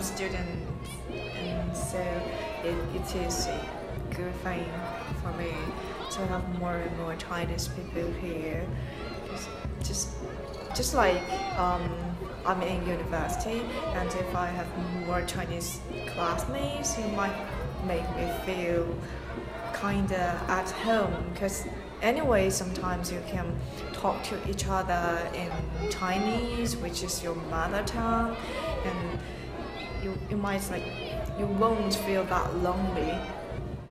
student, and so it is a good thing for me to have more and more Chinese people here. Just, just like I'm in university, and if I have more Chinese classmates, it might make me feel kinda at home. Because anyway, sometimes you can talk to each other in Chinese, which is your mother tongue, and you might like you won't feel that lonely.